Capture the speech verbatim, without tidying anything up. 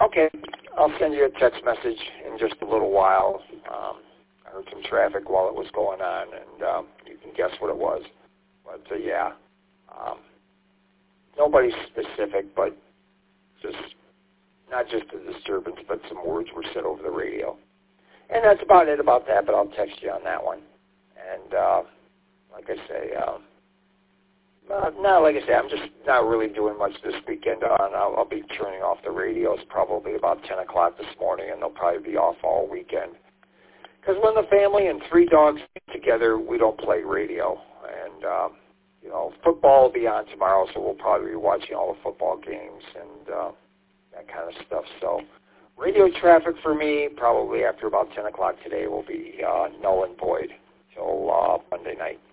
Okay. I'll send you a text message in just a little while. Um, I heard some traffic while it was going on, and um, you can guess what it was. But, uh, yeah, um, nobody specific, but just not just a disturbance, but some words were said over the radio. And that's about it about that, but I'll text you on that one. And uh, like I say, um, uh, no, like I say, I'm just not really doing much this weekend. On I'll, I'll be turning off the radios probably about ten o'clock this morning, and they'll probably be off all weekend. Because when the family and three dogs get together, we don't play radio. And, um, you know, football will be on tomorrow, so we'll probably be watching all the football games and uh, that kind of stuff. So radio traffic for me, probably after about ten o'clock today, will be uh, null and void till uh, Monday night.